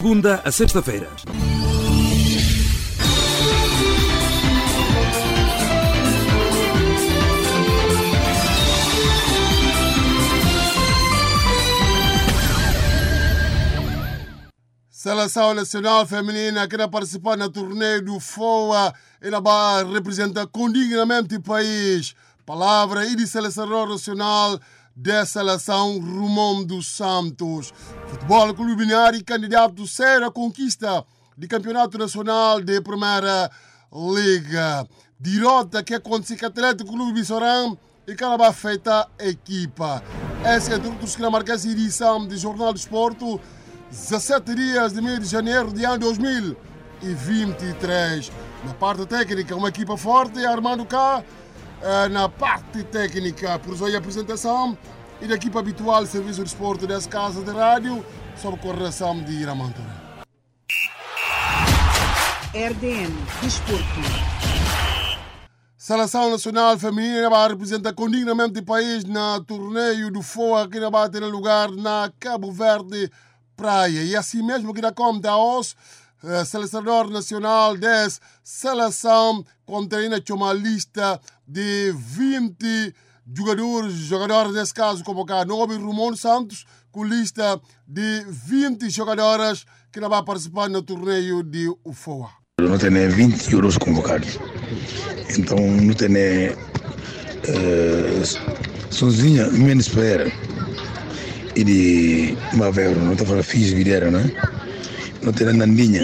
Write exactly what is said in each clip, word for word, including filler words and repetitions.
segunda a sexta-feira. Seleção Nacional Feminina que vai participar no torneio do F O A e vai representar condignamente o país. Palavra e de selecionador nacional da seleção Romão dos Santos. Futebol Clube Binário, candidato sério à conquista do Campeonato Nacional de Primeira Liga. Derrota que aconteceu com o Atlético Clube Bissorã e que vai afetar a equipa. Essa é entre outros que marca essa edição do Jornal do Esporte. dezessete dias de mês de janeiro de ano dois mil e vinte e três. Na parte técnica, uma equipa forte, Armando K. Na parte técnica, por sua apresentação e da equipa habitual do Serviço de Esporte dessa casa de rádio, sob correção de Iramantora. R D N Desporto. Seleção Nacional Feminina vai representar condignamente o país na torneio do F O A que vai ter lugar na Cabo Verde Praia. E assim mesmo que dá conta aos uh, selecionador nacional da seleção contém uma lista de vinte jogadores, jogadores nesse caso convocados, nove Romão Santos, com lista de vinte jogadoras que não vai participar no torneio de F O A. Não tem vinte jogadores convocados, então não tem uh, sozinha menos espera. E de Mavero, não está falando Fiz Videira, né? Não tem a Nandinha,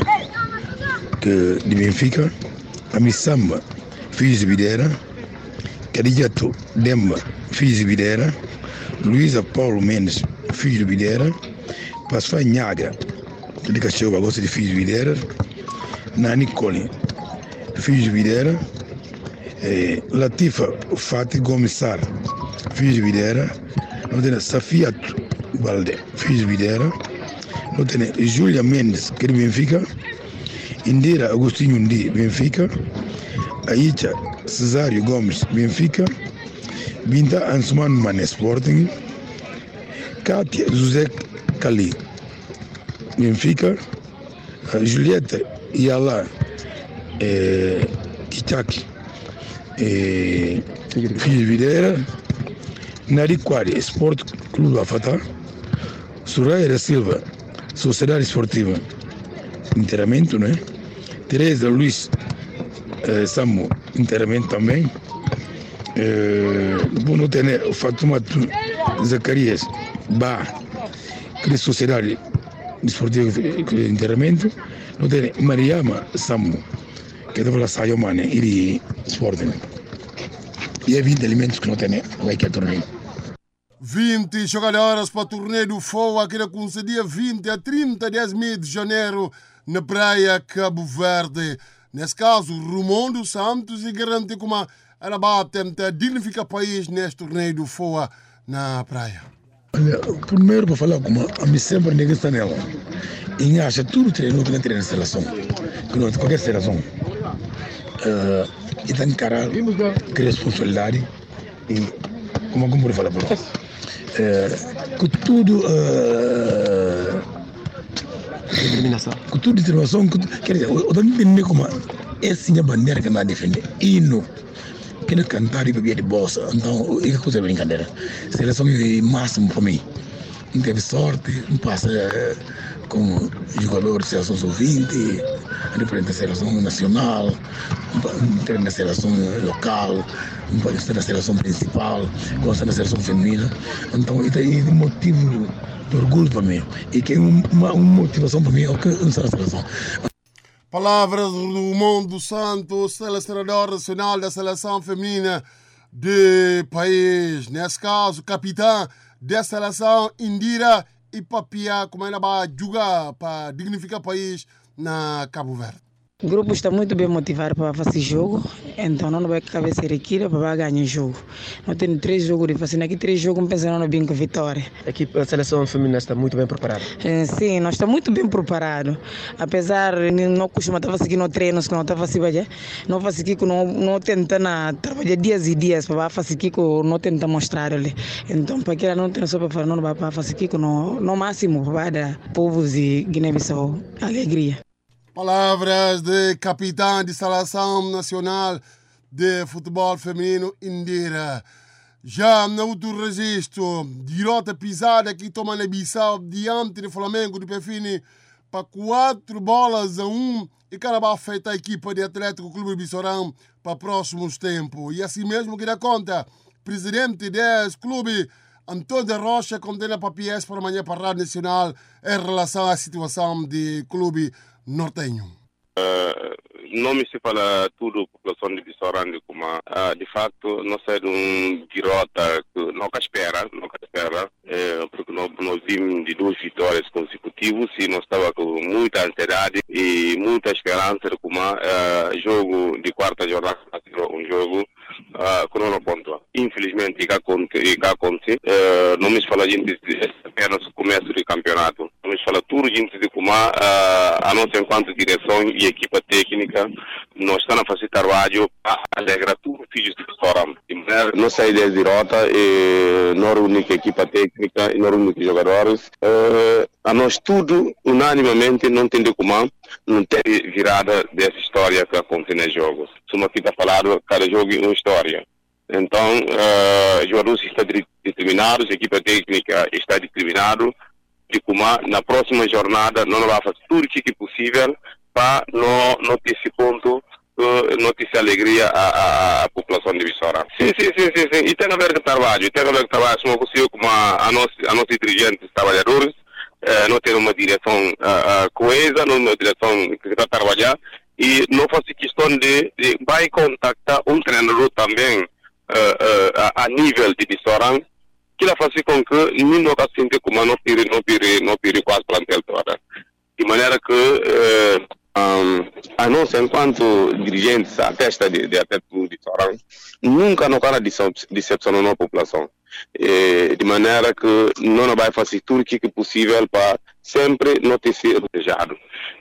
que de Benfica, a Missamba, Fiz Videira, Cadijato Demba, Fiz Videira, Luísa Paulo Mendes, Fiz Videira, Pasfai Nhaga, de Cachorro, gosta de Fiz Videira, Nani Cole, Fiz Videira, eh, Latifa Fatih Gomes Sar, Fiz Videira, não tem Safiato Balde, Fiz Videira, não tem Júlia Mendes, que é de Benfica, Indira Agostinho Ndi, Benfica, Aicha Cesário Gomes, Benfica, Binta Ansman Mane, Sporting, Kátia José Cali, Benfica, Julieta Yala eh, Kitaki, eh, Fiz Videira, Nariquari, Sport Clube Afata, Soraya da Silva, Sociedade Esportiva Interamento, né? Teresa Luiz eh, Samu, Interamento também. Eh, Bono tem Fatomato Zacarias Ba, que é Sociedade Esportiva Interamento. Não tem Mariama Samu, que é da Sayomane, e de Sporting. E é vinte elementos que não tem, vai que é torneio. vinte jogadoras para o torneio do F O A que concedia vinte a trinta de janeiro na praia Cabo Verde. Nesse caso, Romão dos Santos e garante como ela vai tentar dignificar o país neste torneio do F O A na praia. Olha, primeiro para falar como a mim sempre ninguém está nela. E acha tudo treino que não treina na seleção. Que não qualquer seleção. Uh, e tem que encarar que responsabilidade e como como por falar por uh, com tudo uh, determinação com tudo determinação quer dizer o da minha como essa é bandeira que vai defender hino que não cantar e beber de bolsa então é coisa brincadeira seleção é máximo para mim não teve sorte não passa como jogador de seleção sub vinte representa a seleção nacional, na seleção local, na seleção principal, gosta da seleção feminina. Então, isso é um motivo de orgulho para mim. E que é uma, uma motivação para mim alcançar a seleção. Palavras do Romão dos Santos, selecionador nacional da seleção feminina do país. Nesse caso, capitã da seleção Indira e Papia, como ela vai jogar para dignificar o país na Cabo Verde. O grupo está muito bem motivado para fazer jogo, então não vai cabeça equilíbrio para ganhar jogo. Não tem três jogos de fazer, aqui três jogos pensando no bem com vitória. A equipe, a seleção feminina está muito bem preparada? Sim, nós estamos muito bem preparados. Apesar de não costuma estar fazendo treinos, que não está fazendo, não faz que não não tenta na trabalhar dias e dias para fazer que não tenta mostrar ali. Então para que ela não tem só para fazer, não vai para fazer que no no máximo para dar povos de Guiné-Bissau alegria. Palavras de capitã de Seleção Nacional de Futebol Feminino, Indira. Já no outro registro, derrota pisada que toma na Bissau diante do Flamengo de Pefini para quatro bolas a um e cara vai afetar a equipa de Atlético Clube de Bissorão para próximos tempos. E assim mesmo que dá conta, presidente desse clube, Antônio Rocha, condena para P S para amanhã para a Rádio Nacional em relação à situação do clube nortenho. Uh, não me se fala tudo a população de Bissorão, como uh, de facto não é um derrota que nunca espera, nunca espera, uh, porque nós, nós vimos de duas vitórias consecutivas e nós estava com muita ansiedade e muita esperança de como uh, jogo de quarta jornada, um jogo uh, que não pontua. Infelizmente, o que acontece, uh, não me fala gente apenas o começo do campeonato, não me fala tudo gente de como uh, a nossa enquanto direção e equipa técnica, nós estamos a fazer trabalho para alegrar tudo os filhos de Bissorão. Não sai da derrota, e não é a única equipa técnica e não é a única jogadores. Uh, a nós tudo, unanimamente, não tem como não ter virada dessa história que acontece nos jogos. Como aqui está falado, cada jogo é uma história. Então, uh, os jogadores estão determinados, a equipa técnica está determinada, de como na próxima jornada não vai fazer tudo o que é possível para não, não ter esse ponto, uh, não ter essa alegria à, à, à população de Bissorão. Sim, sim, sim, sim, sim. E tem a ver com trabalho, tem a ver com trabalho, se não consigo como a, a nossa, a nossa dirigente trabalhadores, uh, não ter uma direção uh, uh, coesa, não uma direção que está a trabalhar, e não faz questão de, de vai contactar um treinador também uh, uh, a, a nível de Bissorão, que ela faz com que ninguém nunca sente como não pire, não pire, não pire quase plantel toda. De maneira que uh, um, a nossa, enquanto dirigentes, a testa de, de Atlético de Bissorão, nunca não cara decepcionar a população. E, de maneira que não vai fazer tudo o que é possível para sempre não ter sido desejado.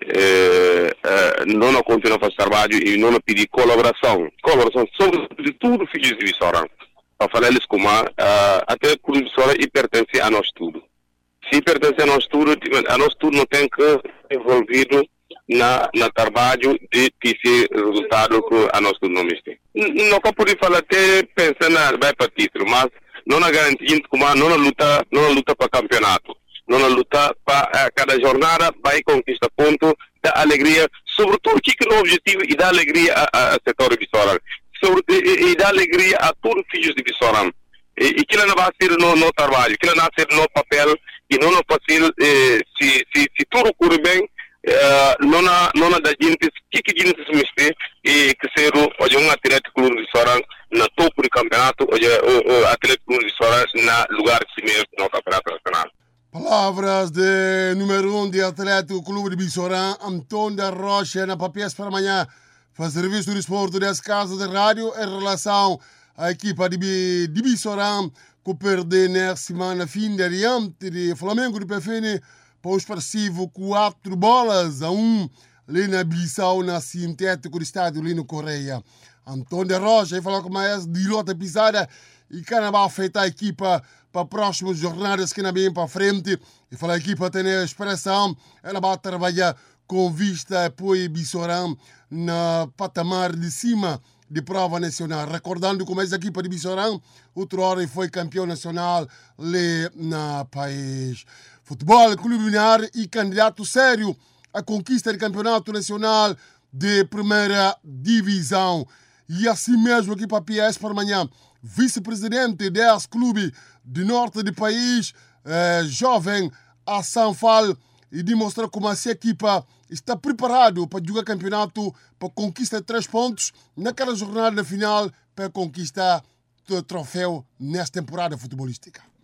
E, uh, não continua a fazer trabalho e não pedir colaboração. Colaboração sobre de tudo filhos de Bissorão. Para falar-lhes como uh, até o Clube de Bissorão e pertence a nós tudo. Se pertence a nós tudo, a nós tudo não tem que ser envolvido na, na trabalho de que esse resultado que a nós tudo não tem. Não pode falar até pensando na vai para título, mas não na garantia como não na luta, não na luta para campeonato, não na luta para uh, cada jornada vai conquistar ponto, dá alegria, sobretudo que é o objetivo e dá alegria a, a setor de Bissorão. Sobre, e, e dá alegria a todos os filhos de Bissorão. E, e que não vai ser no, no trabalho, que não vai ser no papel, e não é fácil, eh, se, se, se tudo corre bem, eh, não há não da gente, que que gente se mexer, e que ser hoje um Atlético Clube de Bissorão na topo do campeonato, hoje o Atlético Clube de Bissorão na lugar de cima no campeonato nacional. Palavras de número um de Atlético Clube de Bissorão, Antônio da Rocha, na Papias para amanhã. Faz serviço do esporte dessa casa de rádio em relação à equipa de, de Bissorão que perdeu na semana fim de diante de Flamengo de Pefini para o expressivo quatro bolas a um ali na Bissau, na sintético do estádio ali no Coreia. Antônio Rocha aí falou com mais derrota pisada e que vai afetar a equipa para próximas jornadas que não vêm para frente e fala a equipa tem a expressão, ela vai trabalhar com vista a apoio Bissorão na patamar de cima de prova nacional. Recordando como essa equipa de Bissorão, outra hora foi campeão nacional ali no país. Futebol Clube Minar e candidato sério à conquista do campeonato nacional de primeira divisão. E assim mesmo aqui para P S para amanhã, vice-presidente desse clube do norte do país, eh, jovem Hassan Fall, e demonstrar como essa equipa está preparado para jogar campeonato, para conquistar três pontos naquela jornada final, para conquistar o troféu nesta temporada futebolística.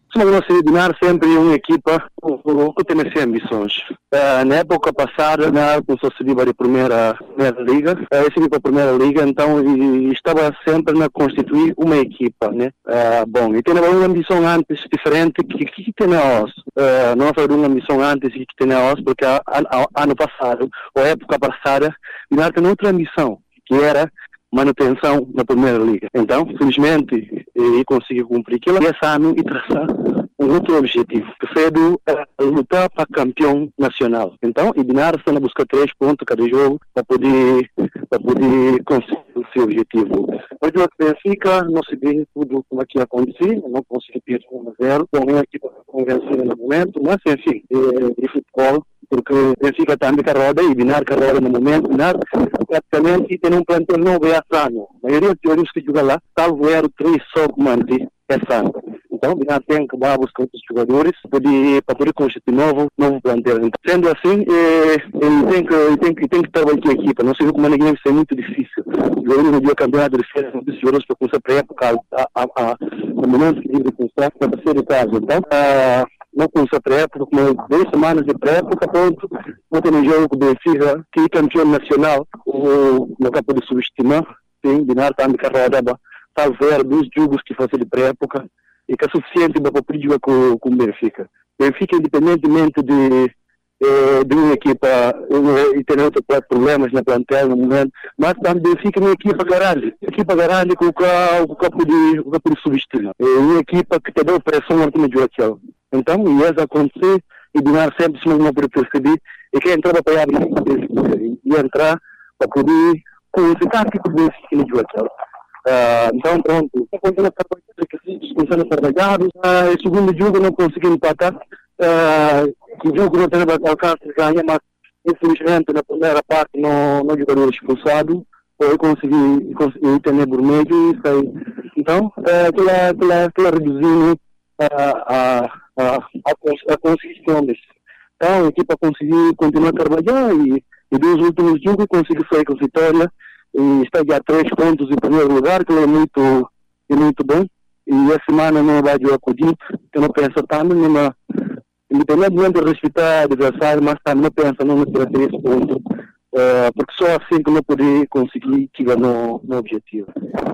Se não se Binar sempre uma equipa que tem essas ambições. Uh, na época passada, na começou a subir a primeira, primeira liga, uh, essa equipa primeira liga, então e, e estava sempre a constituir uma equipa, né? Uh, bom, e tem uma ambição antes diferente que que tem a os. Uh, não foi uma ambição antes que tem a os, porque a, a, a, ano passado, ou época passada, Binar tem outra ambição, que era manutenção na primeira liga. Então, felizmente, e consegui cumprir aquilo esse ano e traçar um outro objetivo, que foi de uh, lutar para campeão nacional. Então, e Binar está a buscar três pontos cada jogo para poder, para poder conseguir o seu objetivo. Mas o Benfica não se vê tudo como é que ia acontecer, não consegui perder um a zero, com uma equipa convencida no momento, mas enfim, de, de futebol, porque Benfica também que roda e Binar que roda no momento. Binar praticamente tem um plantel novo esse ano. A maioria dos jogadores que jogam lá, salvo era três só que mantém esse ano. Então, Binar tem que buscar outros jogadores poder, para poder constituir novo, novo plantel. Então, sendo assim, eh, ele tem que, ele tem que, tem que trabalhar com a equipa. Não sei como a ninguém vai ser muito difícil. Os jogadores no dia campeonato de férias, muitos jogadores para começar para a época, a, a, a, no momento que ele começar, para ser de casa. Então, a, não começou a pré-época, com duas semanas de pré-época, pronto, não tem um jogo do Benfica, que é campeão nacional, o, no campo de subestimar, sim, Binar está de carreira, talvez dos jogos que fazem de pré-época, e que é suficiente para poder jogar com, com o Benfica. Benfica, independentemente de, de, de uma equipa, e ter outros problemas na plantel no momento, mas também Benfica é uma equipa grande, equipa grande com o campo de, o campo de subestimar. É uma equipa que te dá pressão na time de aquilo. Então, e isso acontecer, e Binar sempre se não pode perceber, e quem entrava para abrir e entrar para poder conhecer que o Benfica não joga aquilo. Uh, então, pronto, continua a trabalhar. Uh, o segundo jogo não consegui empatar. Uh, o jogo não teve alcance de ganhar, mas infelizmente na primeira parte não, não jogador expulsado. Eu consegui, consegui ter por meio e saí. Então, uh, aquela, aquela, aquela reduzindo a, a, a, a conseguições. Então, a equipa conseguiu continuar a trabalhar e, e dos últimos jogos conseguiu sair com vitória. E está já a três pontos em primeiro lugar, que é muito, é muito bom. E essa semana não vai jogar com o Dito, que não pensa tanto, numa, independentemente de respeitar o adversário, mas também não pensa não tirar três pontos, uh, porque só assim que não poder conseguir chegar no, no objetivo.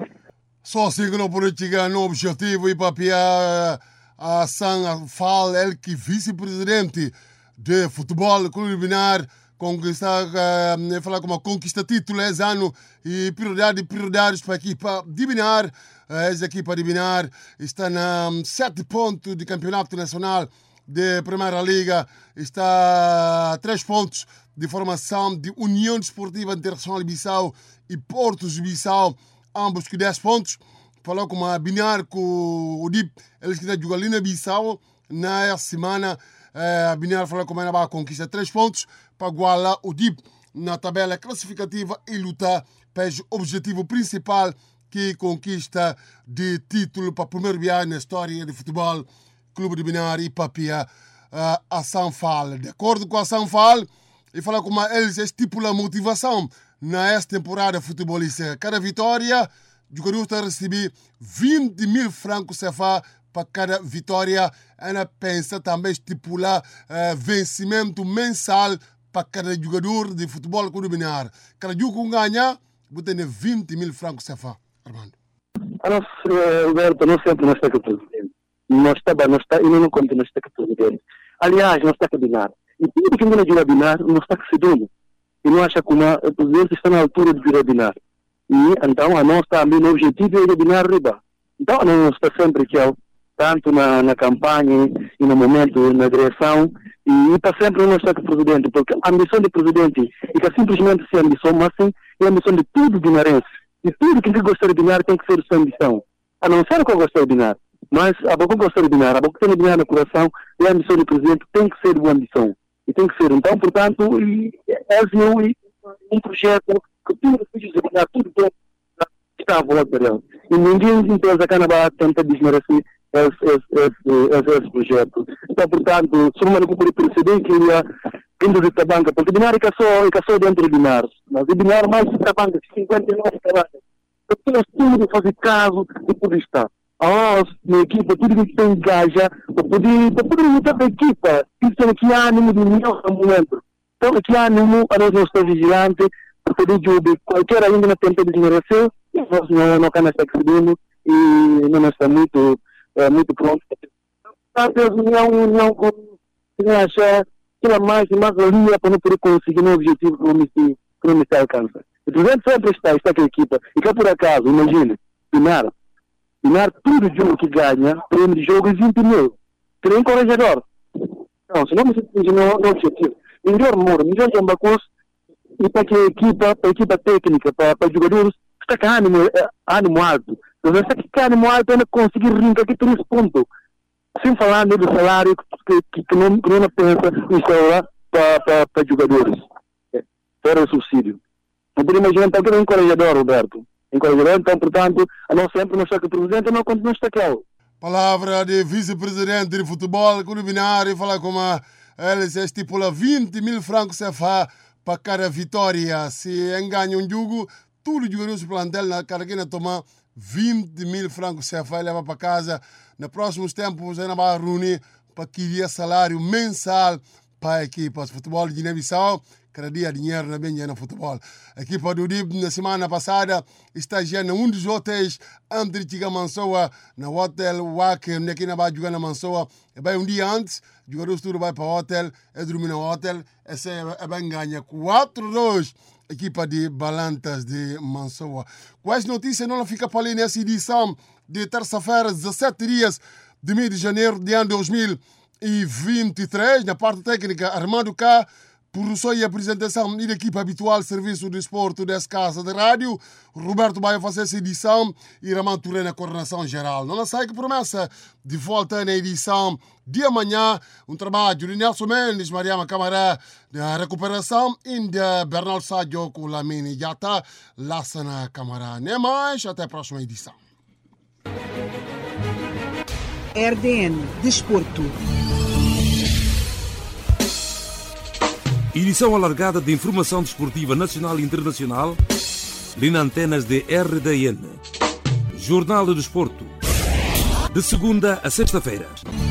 Só assim que não poder chegar no objetivo e papiar a San Fal, ele que vice-presidente de futebol, Clube Binar, conquistar, uh, falar como conquista título esse ano e prioridade, prioridades para a equipa de Binar. Uh, essa equipa de Binar está na um, sete pontos de campeonato nacional de Primeira Liga, está a três pontos de formação de União Desportiva Internacional de Bissau e Portos de Bissau, ambos com dez pontos. Falou com a Binar, com o D I P, eles que estão jogando ali na Bissau, na semana. A Binar falou como ela conquista três pontos para igualar o D I P na tabela classificativa e lutar para o objetivo principal, que é conquista de título para o primeiro viagem na história de futebol, Clube de Binar e Papia uh, a Sanfal. De acordo com a Sanfal, e falar como eles estipulam a motivação nesta temporada futebolística. Cada vitória, o jogador está a receber vinte mil francos C F A para cada vitória. Ela pensa também estipular uh, vencimento mensal para cada jogador de futebol Clube de Binar. Cada jogo que ganha, vai ter vinte mil francos C F A. Armando. A nós, Roberto, não sempre nós está com tudo. Nós está, nós está, e não conta nós está com tudo. Aliás, nós está com Binar. E tudo que não é de Binar, nós está com Sedolo. E não acha que o presidente está na altura de vir Binar. E então, a nós também o objetivo é de Binar riba. Então, nós está sempre que é tanto na, na campanha e no momento na direção, e está sempre nós está com o presidente, porque a ambição do presidente é que simplesmente se ambição, mas sim é a ambição de todo binarense. E tudo que gosta de Binar tem que ser sua ambição. A não ser que eu gosto de Binar, mas a boca gosta de Binar, a boca tem de Binar no coração, e a ambição do presidente tem que ser uma ambição. E tem que ser, então, portanto, é um projeto que tudo que fiz de Binar, tudo está à volta dele. E ninguém empresa Canadá tenta desmerecer esse, esse, esse, esse projeto. Então, portanto, sou uma que pode perceber que ele é vindo de Tabanca, porque Binar é que só, é só dentro de Binar. Mas de Binar mais de Tabanca, cinquenta e nove Tabanca. Porque nós temos de fazer caso de tudo está. a minha equipa, tudo que tem gaja, para poder, para poder lutar para a equipa. Isso é que há ânimo de união no momento. Então, aqui há ânimo, a nós não está vigilante, para poder jogar qualquer ainda na tenta desmerecer, nós não, não estamos seguindo e não está muito, é, muito pronto. Talvez a união, união com, não achar que ela mais e mais valia para não poder conseguir um objetivo que não me, que não me alcança. O presidente sempre está, está com a equipa, e cá por acaso, imagine, Pinar, Pinar, tudo jogo que ganha, prêmio de jogo é vinte mil. Seria encorajador. Não, se não me atingir no objetivo. Melhor muro, melhor jambacos, e para que a equipa, para a equipa técnica, para, para os jogadores, está com ânimo, ânimo alto. Mas está com ânimo alto, ainda conseguir rincar aqui três pontos. Sem falar do salário que, que, que, não, que não pensa em instaurar para, para, para jogadores. É, para o subsídio. Não podia imaginar, então, que é um encorajador, Roberto. Encorajador, então, portanto, a nós sempre não está com o presidente, não continua a estar aquele. Palavra de vice-presidente de futebol, Curubinário, fala como ele se estipula vinte mil francos C F A para cada vitória. Se engana um jogo, tudo jogadores do plantel na carreira toma vinte mil francos C F A e leva para casa. Nos próximos tempos, ainda vai reunir para querer salário mensal para a equipa. Futebol de Guiné-Bissau, cada dia dinheiro na bem no futebol. A equipa do D I B, na semana passada, estagiando em um dos hotéis antes de chegar a Mansoa, no hotel Wak, aqui na Bajua, na Mansoa. E bem, um dia antes, o jogador tudo vai para o hotel, é dormir no hotel, e se é bem ganha quatro a dois. Equipa de Balantas de Mansoa. Com essa notícia, não fica para ali nessa edição de terça-feira, dezessete dias de mês de janeiro de ano dois mil e vinte e três. Na parte técnica, Armando K. Por só a apresentação e da equipa habitual Serviço de Esporte dessa casa de rádio, Roberto vai fazer essa edição e Raman Touré na coordenação geral. Não sai que promessa de volta na edição de amanhã, um trabalho de Nelson Mendes, Mariama Camará, da recuperação e de Bernal Sadio com Lamine Yata, Lassana Camará. Nem mais, até a próxima edição. R D N Desporto. Edição alargada de informação desportiva nacional e internacional, Lina Antenas de R D N. Jornal do Desporto. De segunda a sexta-feira.